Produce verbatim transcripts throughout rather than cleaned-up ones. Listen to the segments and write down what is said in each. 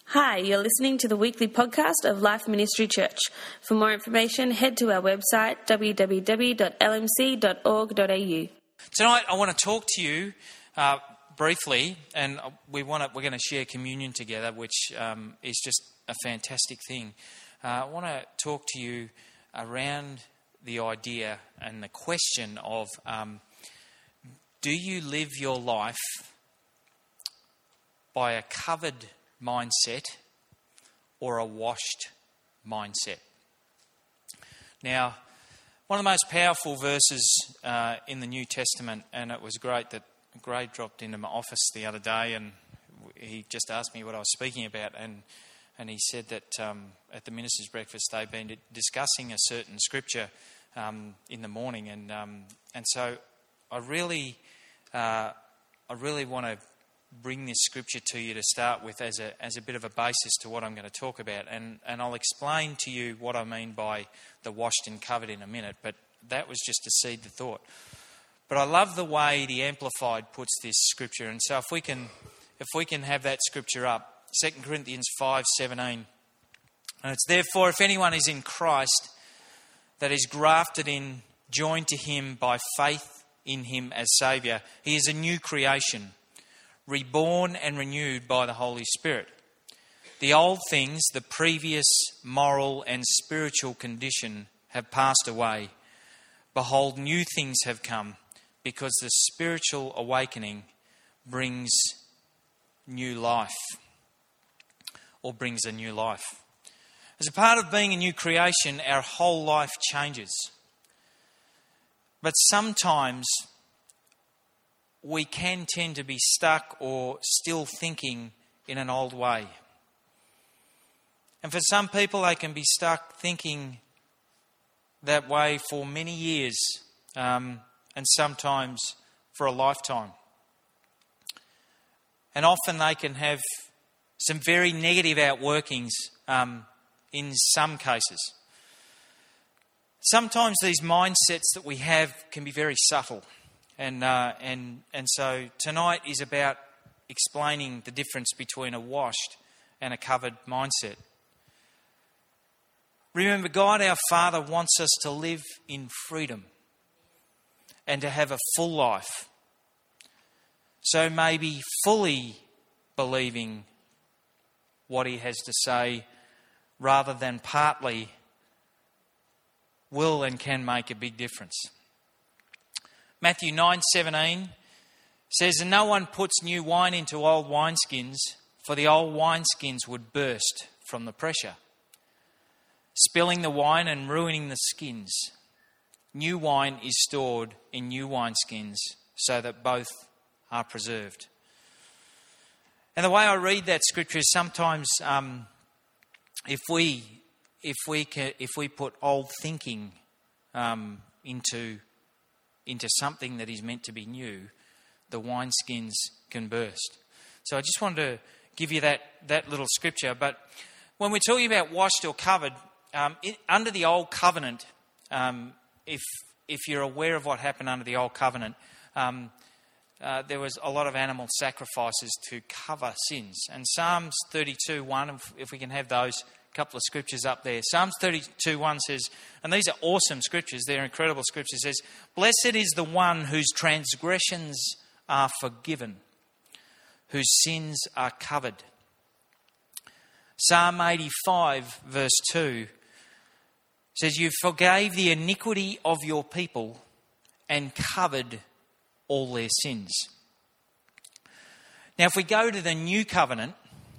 Hi, you're listening to the weekly podcast of Life Ministry Church. For more information, head to our website, w w w dot l m c dot org dot a u. Tonight, I want to talk to you uh, briefly, and we want to, we're going to share communion together, which um, is just a fantastic thing. Uh, I want to talk to you around the idea and the question of, um, do you live your life by a covered mindset or a washed mindset? Now, one of the most powerful verses uh, in the New Testament, and it was great that Gray dropped into my office the other day and he just asked me what I was speaking about, and and he said that um, at the ministers' breakfast they've been discussing a certain scripture um, in the morning, and um, and so I really uh, I really want to bring this scripture to you to start with as a as a bit of a basis to what I'm going to talk about, and and I'll explain to you what I mean by the washed and covered in a minute, but that was just to seed the thought. But I love the way the Amplified puts this scripture, and so if we can if we can have that scripture up, Second Corinthians five seventeen, and it's therefore if anyone is in Christ, that is grafted in, joined to him by faith in him as Saviour, he is a new creation, reborn and renewed by the Holy Spirit. The old things, the previous moral and spiritual condition, have passed away. Behold, new things have come, because the spiritual awakening brings new life, or brings a new life. As a part of being a new creation, our whole life changes. But sometimes we can tend to be stuck or still thinking in an old way. And for some people, they can be stuck thinking that way for many years, um, and sometimes for a lifetime. And often they can have some very negative outworkings um, in some cases. Sometimes these mindsets that we have can be very subtle. And uh, and and so tonight is about explaining the difference between a washed and a covered mindset. Remember, God our Father wants us to live in freedom and to have a full life. So maybe fully believing what He has to say rather than partly will and can make a big difference. Matthew nine seventeen says, "And no one puts new wine into old wineskins, for the old wineskins would burst from the pressure, spilling the wine and ruining the skins. New wine is stored in new wineskins, so that both are preserved." And the way I read that scripture is sometimes um, if we if we can, if we put old thinking um, into into something that is meant to be new, the wineskins can burst. So I just wanted to give you that, that little scripture. But when we're talking about washed or covered, um, it, under the old covenant, um, if if you're aware of what happened under the old covenant, um, uh, there was a lot of animal sacrifices to cover sins. And Psalms thirty-two one, if, if we can have those couple of scriptures up there. Psalms thirty-two one says, and these are awesome scriptures, they're incredible scriptures, it says, "Blessed is the one whose transgressions are forgiven, whose sins are covered." Psalm eighty-five verse two says, "You forgave the iniquity of your people and covered all their sins." Now if we go to the new covenant,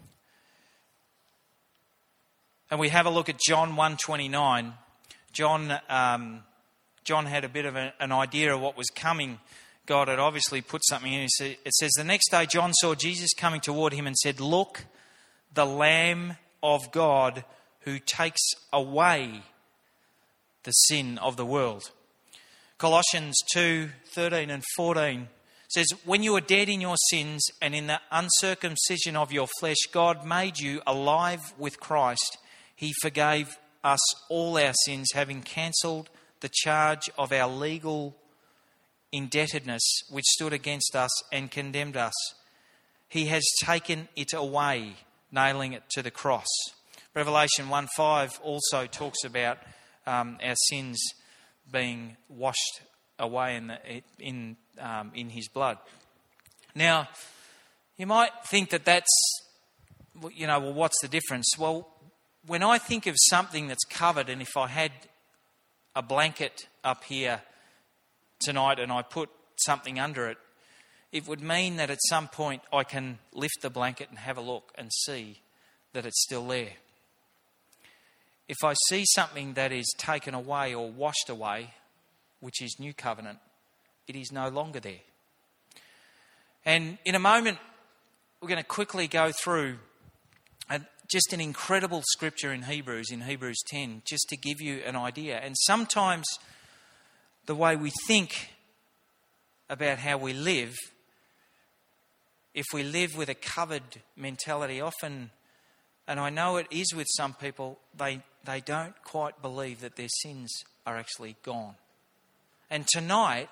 and we have a look at John one twenty-nine. John um, John had a bit of a, an idea of what was coming. God had obviously put something in. It says, "The next day John saw Jesus coming toward him and said, 'Look, the Lamb of God who takes away the sin of the world.'" Colossians two thirteen and fourteen says, "When you were dead in your sins and in the uncircumcision of your flesh, God made you alive with Christ. He forgave us all our sins, having cancelled the charge of our legal indebtedness which stood against us and condemned us. He has taken it away, nailing it to the cross. Revelation one five also talks about um, our sins being washed away in the, in um, in his blood. Now, you might think that that's, you know, well, what's the difference? Well, when I think of something that's covered, and if I had a blanket up here tonight and I put something under it, it would mean that at some point I can lift the blanket and have a look and see that it's still there. If I see something that is taken away or washed away, which is New Covenant, it is no longer there. And in a moment, we're going to quickly go through a, just an incredible scripture in Hebrews, in Hebrews ten, just to give you an idea. And sometimes the way we think about how we live, if we live with a covered mentality, often, and I know it is with some people, they, they don't quite believe that their sins are actually gone. And tonight,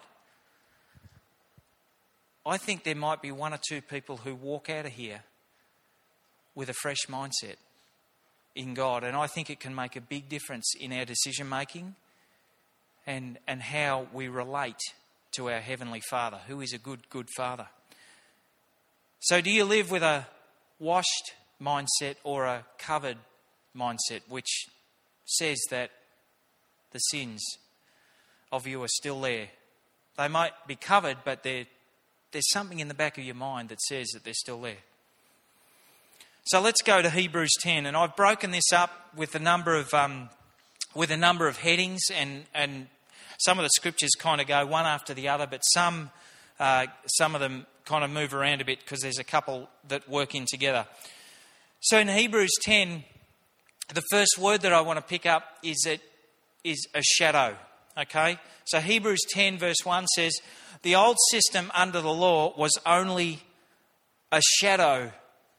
I think there might be one or two people who walk out of here with a fresh mindset in God. And I think it can make a big difference in our decision making and, and how we relate to our Heavenly Father, who is a good, good Father. So do you live with a washed mindset or a covered mindset, which says that the sins of you are still there? They might be covered, but they're there's something in the back of your mind that says that they're still there. So let's go to Hebrews ten, and I've broken this up with a number of um, with a number of headings, and and some of the scriptures kind of go one after the other, but some uh, some of them kind of move around a bit because there's a couple that work in together. So in Hebrews ten, the first word that I want to pick up is that is a shadow. Okay, so Hebrews ten verse one says, the old system under the law was only a shadow,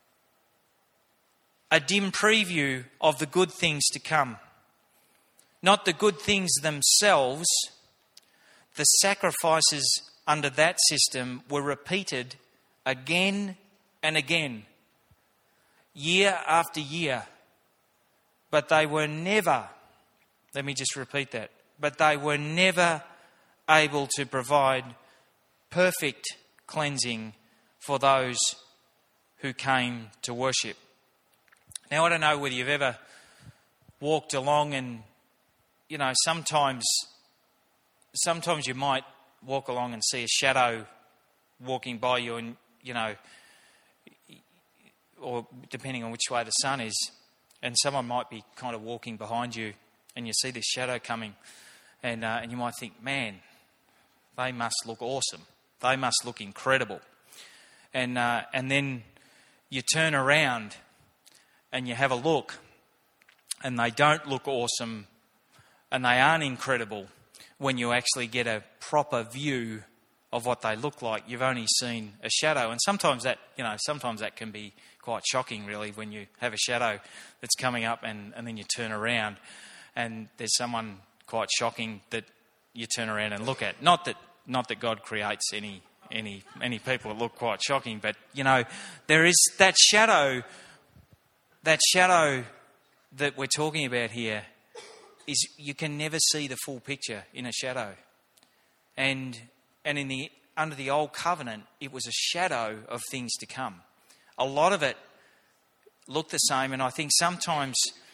a dim preview of the good things to come. Not the good things themselves. The sacrifices under that system were repeated again and again, year after year. But they were never, let me just repeat that, but they were never able to provide perfect cleansing for those who came to worship. Now, I don't know whether you've ever walked along and, you know, sometimes sometimes you might walk along and see a shadow walking by you and, you know, or depending on which way the sun is, and someone might be kind of walking behind you and you see this shadow coming and, uh, and you might think, man, they must look awesome. They must look incredible. And uh, and then you turn around and you have a look and they don't look awesome and they aren't incredible when you actually get a proper view of what they look like. You've only seen a shadow. And sometimes that, you know, sometimes that can be quite shocking, really, when you have a shadow that's coming up and, and then you turn around and there's someone quite shocking that you turn around and look at. Not that Not that God creates any any any people that look quite shocking, but, you know, there is that shadow, that shadow that we're talking about here is you can never see the full picture in a shadow. And and in the under the old covenant, it was a shadow of things to come. A lot of it looked the same, and I think sometimes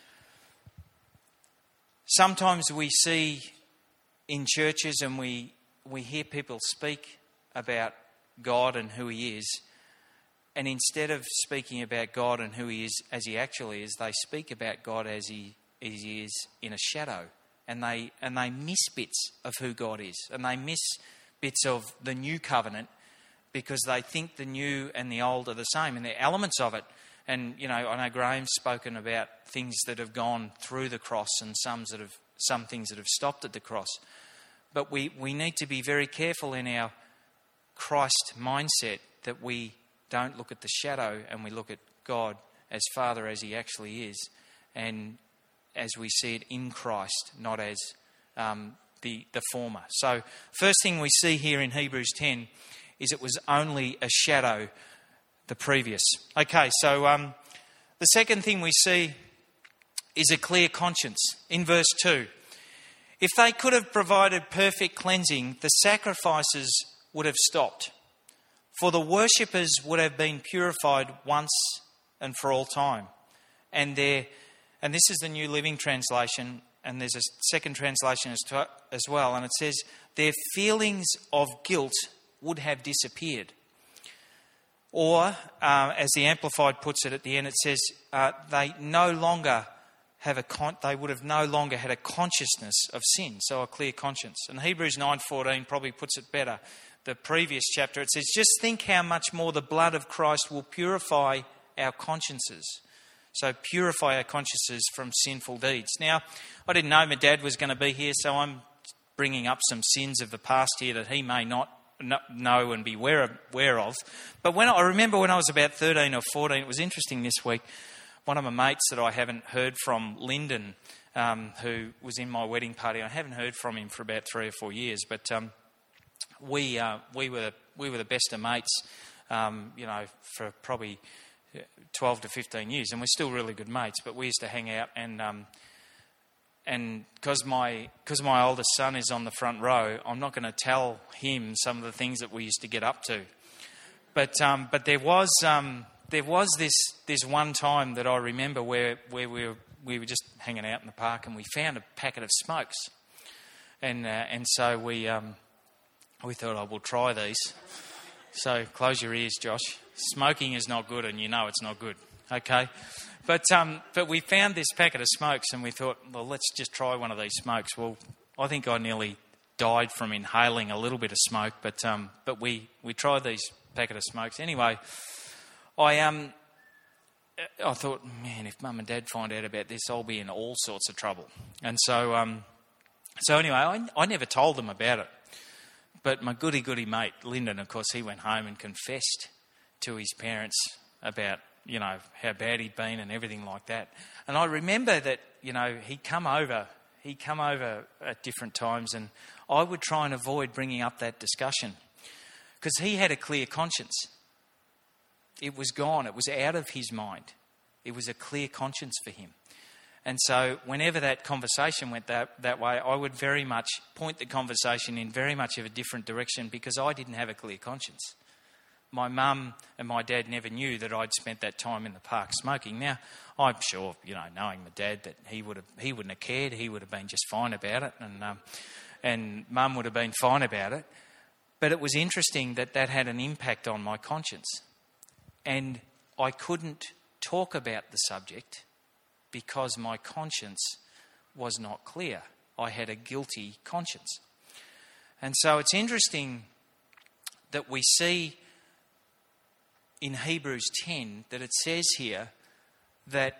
sometimes we see in churches and we we hear people speak about God and who he is, and instead of speaking about God and who he is as he actually is, they speak about God as he, as he is in a shadow, and they and they miss bits of who God is, and they miss bits of the new covenant because they think the new and the old are the same, and they're elements of it. And, you know, I know Graham's spoken about things that have gone through the cross and some that have some things that have stopped at the cross. But we, we need to be very careful in our Christ mindset that we don't look at the shadow and we look at God as Father as he actually is, and as we see it in Christ, not as um, the, the former. So first thing we see here in Hebrews ten is it was only a shadow, the previous. Okay, so um, The second thing we see is a clear conscience. In verse two, if they could have provided perfect cleansing, the sacrifices would have stopped, for the worshippers would have been purified once and for all time. And there, and this is the New Living Translation, and there's a second translation as, to, as well, and it says, their feelings of guilt would have disappeared. Or, uh, as the Amplified puts it at the end, it says, uh, they no longer have a con- they would have no longer had a consciousness of sin, so a clear conscience. And Hebrews nine fourteen probably puts it better. The previous chapter, it says, just think how much more the blood of Christ will purify our consciences. So purify our consciences from sinful deeds. Now, I didn't know my dad was going to be here, so I'm bringing up some sins of the past here that he may not know and be aware of. But when I remember when I was about thirteen or fourteen, it was interesting this week. One of my mates that I haven't heard from, Lyndon, um, who was in my wedding party, I haven't heard from him for about three or four years. But um, we uh, we were we were the best of mates, um, you know, for probably twelve to fifteen years, and we're still really good mates. But we used to hang out, and um, and because my because my oldest son is on the front row, I'm not going to tell him some of the things that we used to get up to. But um, but there was. Um, There was this this one time that I remember where, where we were we were just hanging out in the park and we found a packet of smokes, and uh, and so we um, we thought, oh, we'll try these. So close your ears, Josh. Smoking is not good, and you know it's not good. Okay, but um, but we found this packet of smokes and we thought, well, let's just try one of these smokes. Well, I think I nearly died from inhaling a little bit of smoke, but um, but we we tried these packet of smokes anyway. I um, I thought, man, if Mum and Dad find out about this, I'll be in all sorts of trouble. And so, um, so anyway, I, I never told them about it. But my goody goody mate, Lyndon, of course, he went home and confessed to his parents about, you know, how bad he'd been and everything like that. And I remember that, you know, he'd come over, he'd come over at different times, and I would try and avoid bringing up that discussion because he had a clear conscience. It was gone. It was out of his mind. It was a clear conscience for him. And so whenever that conversation went that, that way, I would very much point the conversation in very much of a different direction because I didn't have a clear conscience. My mum and my dad never knew that I'd spent that time in the park smoking. Now, I'm sure, you know, knowing my dad, that he would have, he wouldn't have cared. He would have been just fine about it, and um, and mum would have been fine about it. But it was interesting that that had an impact on my conscience. And I couldn't talk about the subject because my conscience was not clear. I had a guilty conscience. And so it's interesting that we see in Hebrews ten that it says here that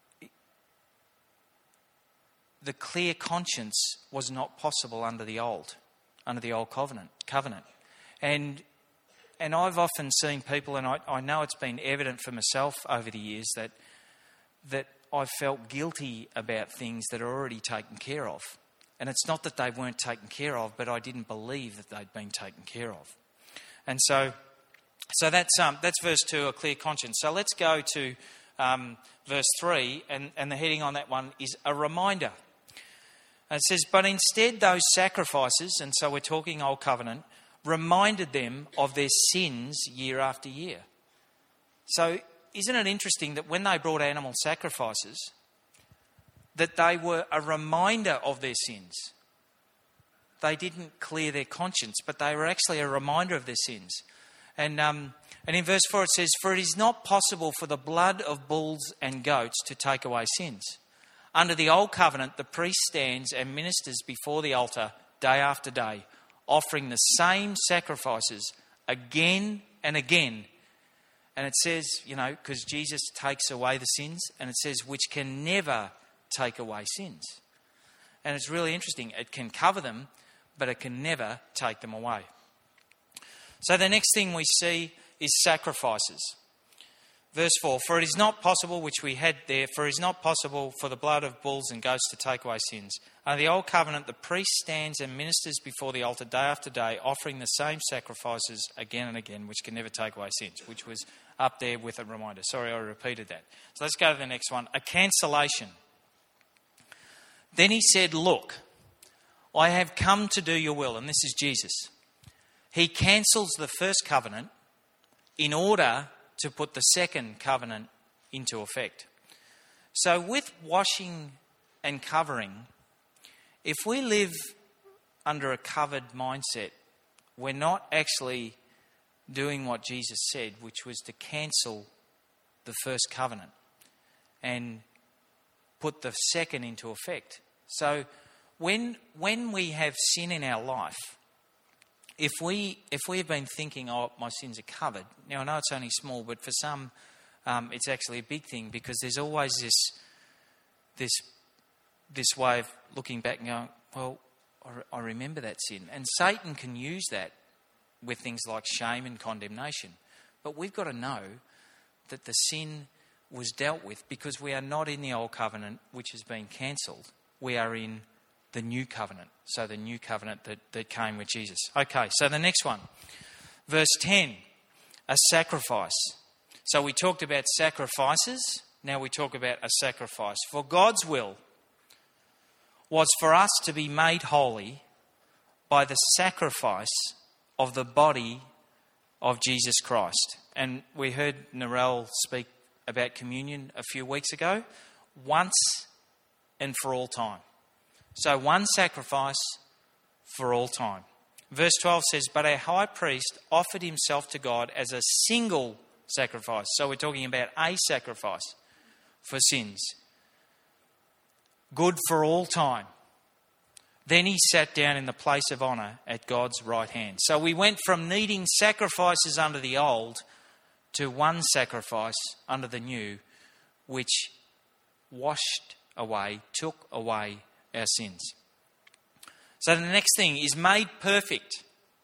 the clear conscience was not possible under the old, under the old covenant. covenant. And And I've often seen people, and I, I know it's been evident for myself over the years, that that I've felt guilty about things that are already taken care of. And it's not that they weren't taken care of, but I didn't believe that they'd been taken care of. And so so that's um, that's verse two, a clear conscience. So let's go to um, verse three, and, and the heading on that one is a reminder. And it says, but instead those sacrifices, and so we're talking Old Covenant, reminded them of their sins year after year. So isn't it interesting that when they brought animal sacrifices, that they were a reminder of their sins? They didn't clear their conscience, but they were actually a reminder of their sins. And um, and in verse four it says, for it is not possible for the blood of bulls and goats to take away sins. Under the old covenant, the priest stands and ministers before the altar day after day, offering the same sacrifices again and again. And it says, you know, because Jesus takes away the sins, and it says, which can never take away sins. And it's really interesting. It can cover them, but it can never take them away. So the next thing we see is sacrifices. Verse four, for it is not possible, which we had there, for it is not possible for the blood of bulls and goats to take away sins. Under the old covenant, the priest stands and ministers before the altar day after day, offering the same sacrifices again and again, which can never take away sins, which was up there with a reminder. Sorry, I repeated that. So let's go to the next one. A cancellation. Then he said, look, I have come to do your will. And this is Jesus. He cancels the first covenant in order to put the second covenant into effect. So with washing and covering, if we live under a covered mindset, we're not actually doing what Jesus said, which was to cancel the first covenant and put the second into effect. So when when we have sin in our life, if we if we have been thinking, oh, my sins are covered. Now I know it's only small, but for some um, it's actually a big thing, because there's always this this this way of looking back and going, well, I, I remember that sin, and Satan can use that with things like shame and condemnation. But we've got to know that the sin was dealt with, because we are not in the old covenant, which has been cancelled. We are in the new covenant. So the new covenant that, that came with Jesus. Okay, so the next one. Verse ten, a sacrifice. So we talked about sacrifices. Now we talk about a sacrifice. For God's will was for us to be made holy by the sacrifice of the body of Jesus Christ. And we heard Narelle speak about communion a few weeks ago. Once and for all time. So one sacrifice for all time. Verse twelve says, but our high priest offered himself to God as a single sacrifice. So we're talking about a sacrifice for sins. Good for all time. Then he sat down in the place of honour at God's right hand. So we went from needing sacrifices under the old to one sacrifice under the new, which washed away, took away our sins. So the next thing is made perfect.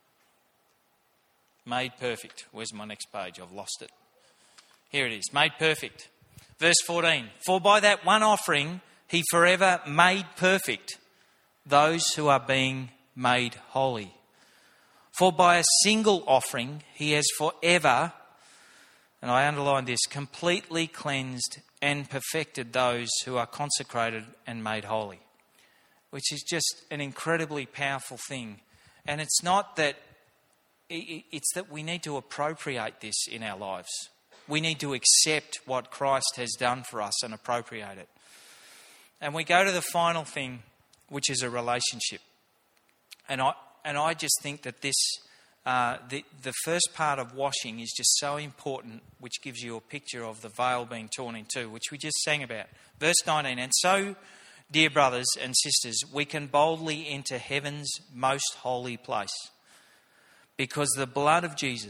Made perfect. Where's my next page? I've lost it. Here it is. Made perfect. Verse fourteen. For by that one offering he forever made perfect those who are being made holy. For by a single offering he has forever, and I underline this, completely cleansed and perfected those who are consecrated and made holy. Which is just an incredibly powerful thing. And it's not that, it's that we need to appropriate this in our lives. We need to accept what Christ has done for us and appropriate it. And we go to the final thing, which is a relationship. And I and I just think that this, uh, the, the first part of washing is just so important, which gives you a picture of the veil being torn in two, which we just sang about. Verse nineteen, and so, dear brothers and sisters, we can boldly enter heaven's most holy place, because the blood of Jesus,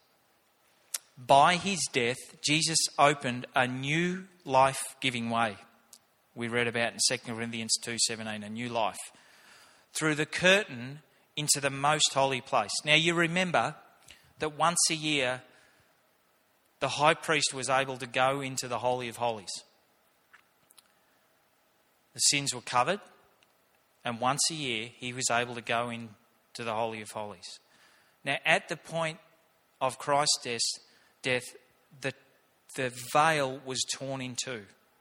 by his death, Jesus opened a new life-giving way. We read about in Second Corinthians two seventeen, a new life, through the curtain into the most holy place. Now you remember that once a year the high priest was able to go into the Holy of Holies. The sins were covered, and once a year he was able to go into the Holy of Holies. Now at the point of Christ's death, death the, the veil was torn in two.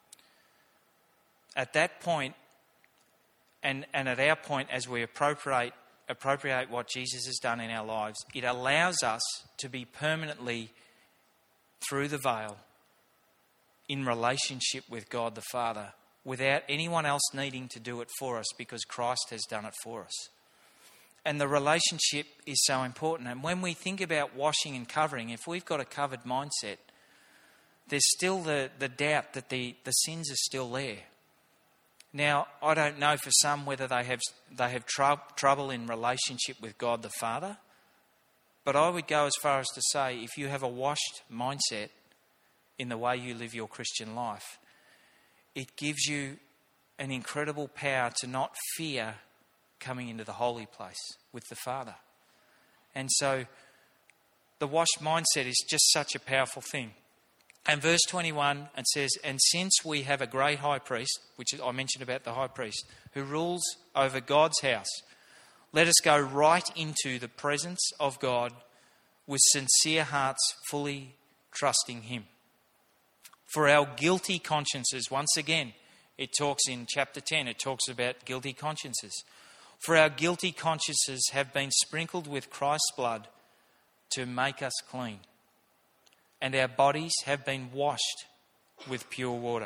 At that point, and, and at our point, as we appropriate appropriate what Jesus has done in our lives, it allows us to be permanently, through the veil, in relationship with God the Father, without anyone else needing to do it for us, because Christ has done it for us. And the relationship is so important. And when we think about washing and covering, if we've got a covered mindset, there's still the, the doubt that the, the sins are still there. Now, I don't know for some whether they have they have tr- trouble in relationship with God the Father, but I would go as far as to say, if you have a washed mindset in the way you live your Christian life, it gives you an incredible power to not fear coming into the holy place with the Father. And so the washed mindset is just such a powerful thing. And verse twenty-one, it says, and since we have a great high priest, which I mentioned about the high priest, who rules over God's house, let us go right into the presence of God with sincere hearts fully trusting him. For our guilty consciences, once again, it talks in chapter ten, it talks about guilty consciences. For our guilty consciences have been sprinkled with Christ's blood to make us clean, and our bodies have been washed with pure water.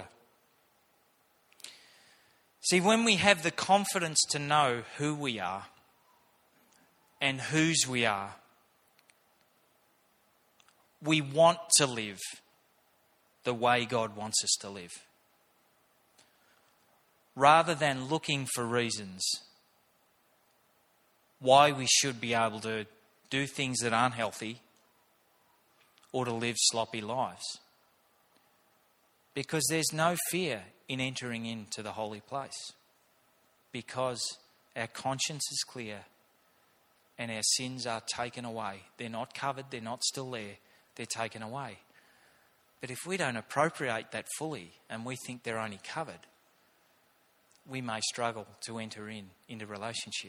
See, when we have the confidence to know who we are and whose we are, we want to live the way God wants us to live, rather than looking for reasons why we should be able to do things that aren't healthy or to live sloppy lives. Because there's no fear in entering into the holy place, because our conscience is clear and our sins are taken away. They're not covered, they're not still there, they're taken away. But if we don't appropriate that fully and we think they're only covered, we may struggle to enter in into relationship.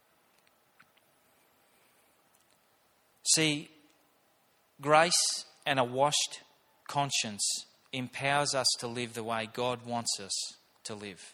See, grace and a washed conscience empowers us to live the way God wants us to live.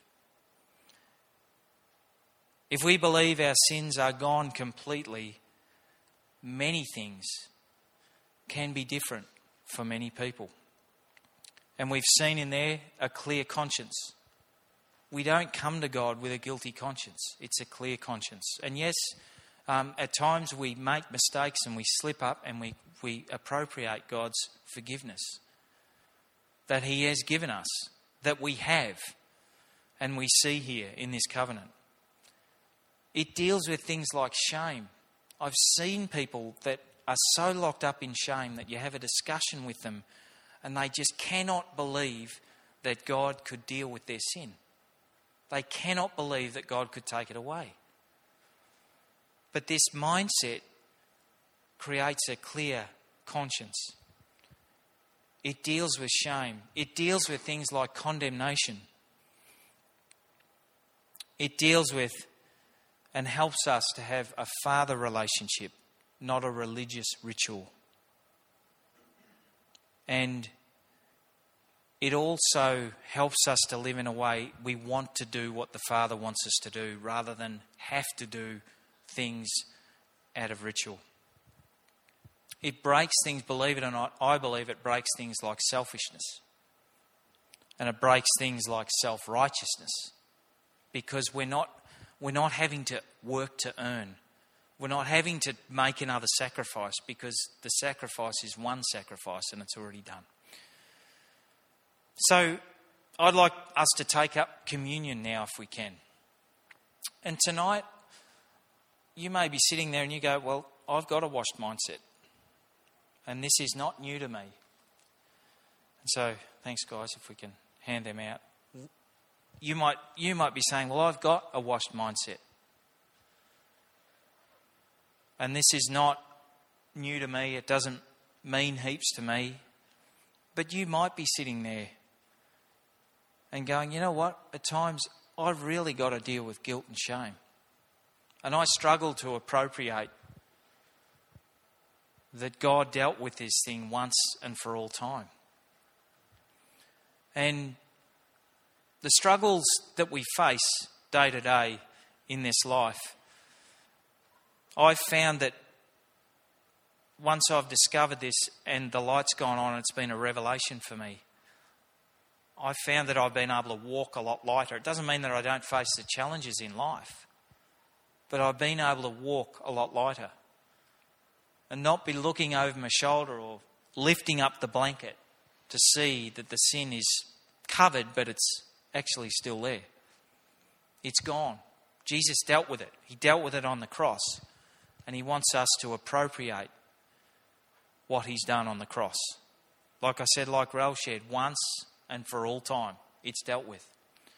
If we believe our sins are gone completely, many things can be different for many people. And we've seen in there a clear conscience. We don't come to God with a guilty conscience. It's a clear conscience. And yes, um, at times we make mistakes and we slip up and we, we appropriate God's forgiveness that he has given us, that we have, and we see here in this covenant. It deals with things like shame. I've seen people that are so locked up in shame that you have a discussion with them and they just cannot believe that God could deal with their sin. They cannot believe that God could take it away. But this mindset creates a clear conscience. It deals with shame. It deals with things like condemnation. It deals with and helps us to have a father relationship, not a religious ritual. And it also helps us to live in a way we want to do what the Father wants us to do, rather than have to do things out of ritual. It breaks things, believe it or not, I believe it breaks things like selfishness. And it breaks things like self-righteousness. Because we're not, we're not having to work to earn. We're not having to make another sacrifice, because the sacrifice is one sacrifice and it's already done. So I'd like us to take up communion now if we can. And tonight, you may be sitting there and you go, well, I've got a washed mindset. And this is not new to me. And so, thanks guys, if we can hand them out. You might, you might be saying, well, I've got a washed mindset. And this is not new to me. It doesn't mean heaps to me. But you might be sitting there and going, you know what? At times, I've really got to deal with guilt and shame. And I struggle to appropriate that God dealt with this thing once and for all time. And the struggles that we face day to day in this life, I've found that once I've discovered this and the light's gone on, it's been a revelation for me. I've found that I've been able to walk a lot lighter. It doesn't mean that I don't face the challenges in life, but I've been able to walk a lot lighter and not be looking over my shoulder or lifting up the blanket to see that the sin is covered, but it's actually still there. It's gone. Jesus dealt with it. He dealt with it on the cross, and he wants us to appropriate what he's done on the cross. Like I said, like Rel shared, once and for all time, it's dealt with.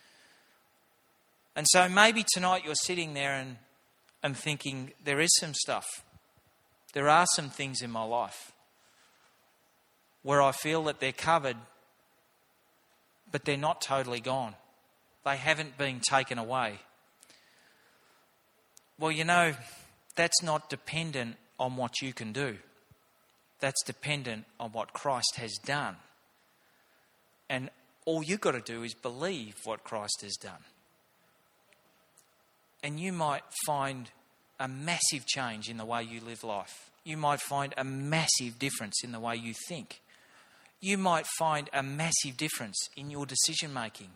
And so maybe tonight you're sitting there and, and thinking, there is some stuff. There are some things in my life where I feel that they're covered, but they're not totally gone. They haven't been taken away. Well, you know, that's not dependent on what you can do. that's dependent on what Christ has done. And all you've got to do is believe what Christ has done. And you might find a massive change in the way you live life. You might find a massive difference in the way you think. You might find a massive difference in your decision making.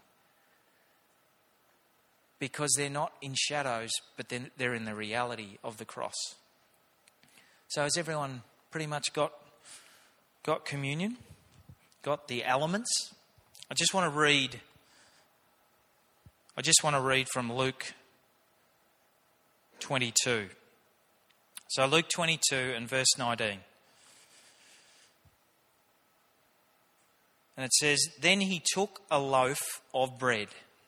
Because they're not in shadows, but they're in the reality of the cross. So has everyone pretty much got, got communion? Got the elements? I just want to read, I just want to read from Luke twenty-two. So Luke twenty-two and verse nineteen. And it says, "Then he took a loaf of bread,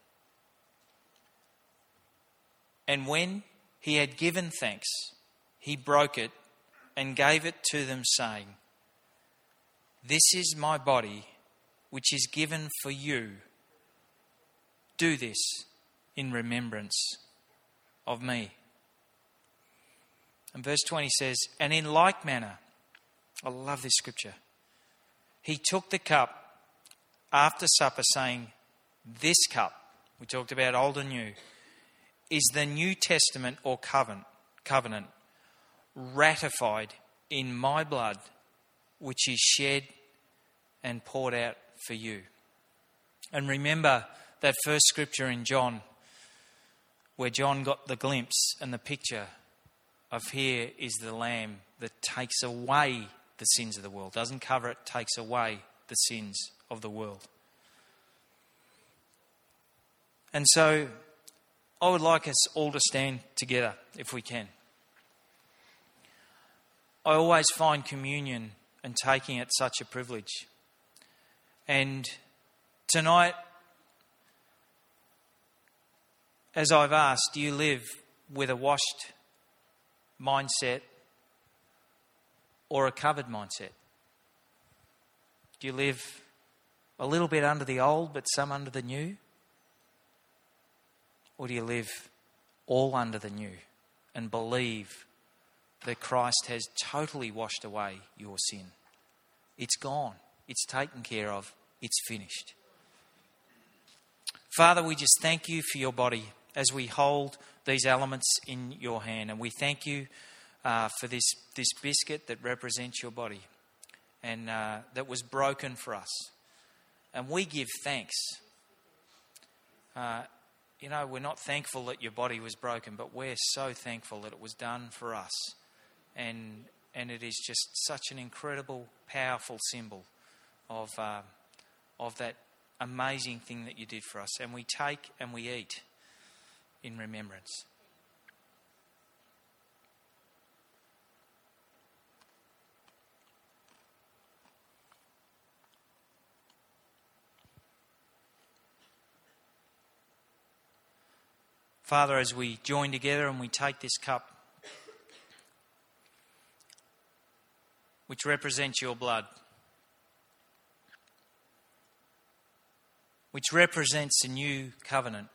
and when he had given thanks, he broke it and gave it to them, saying, 'This is my body, which is given for you. Do this in remembrance of me.'" And verse twenty says, "And in like manner," I love this scripture, "he took the cup after supper, saying, 'This cup,'" we talked about old and new, "is the New Testament or covenant, covenant ratified in my blood, which is shed and poured out for you." And remember that first scripture in John, where John got the glimpse and the picture of here is the Lamb that takes away the sins of the world. Doesn't cover it, takes away the sins of the world. And so I would like us all to stand together if we can. I always find communion and taking it such a privilege. And tonight, as I've asked, do you live with a washed mindset or a covered mindset? Do you live a little bit under the old but some under the new? Or do you live all under the new and believe that Christ has totally washed away your sin? It's gone. It's taken care of. It's finished. Father, we just thank you for your body as we hold these elements in your hand. And we thank you uh, for this, this biscuit that represents your body and uh, that was broken for us. And we give thanks. Uh, you know, we're not thankful that your body was broken, but we're so thankful that it was done for us. And and it is just such an incredible, powerful symbol of uh, of that amazing thing that you did for us. And we take and we eat in remembrance. Father, as we join together and we take this cup, which represents your blood, which represents a new covenant,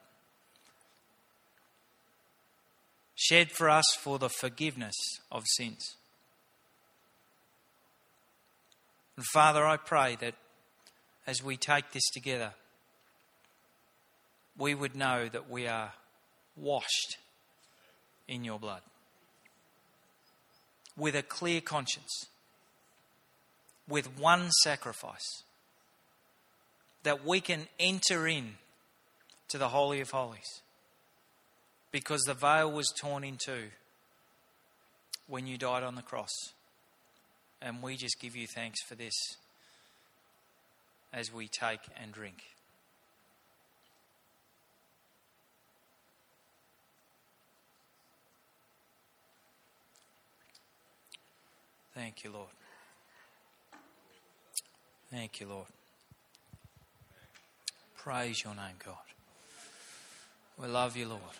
shed for us for the forgiveness of sins. And Father, I pray that as we take this together, we would know that we are washed in your blood with a clear conscience, with one sacrifice, that we can enter in to the Holy of Holies because the veil was torn in two when you died on the cross. And we just give you thanks for this as we take and drink. Thank you, Lord. Thank you, Lord. Praise your name, God. We love you, Lord.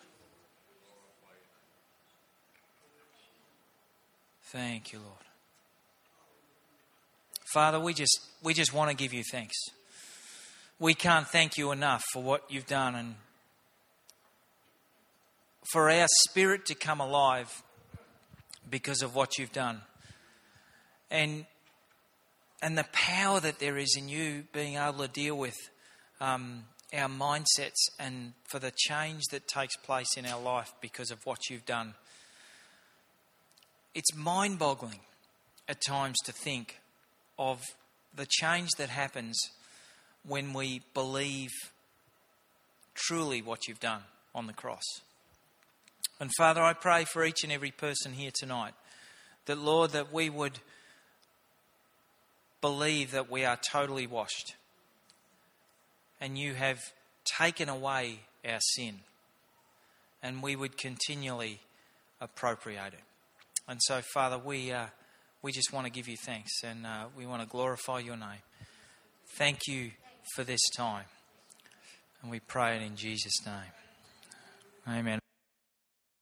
Thank you, Lord. Father, we just we just want to give you thanks. We can't thank you enough for what you've done and for our spirit to come alive because of what you've done. And and the power that there is in you being able to deal with um, our mindsets and for the change that takes place in our life because of what you've done. It's mind-boggling at times to think of the change that happens when we believe truly what you've done on the cross. And Father, I pray for each and every person here tonight that, Lord, that we would believe that we are totally washed and you have taken away our sin, and we would continually appropriate it. And so, Father, we uh, we just want to give you thanks, and uh, we want to glorify your name. Thank you for this time, and we pray it in Jesus' name. Amen.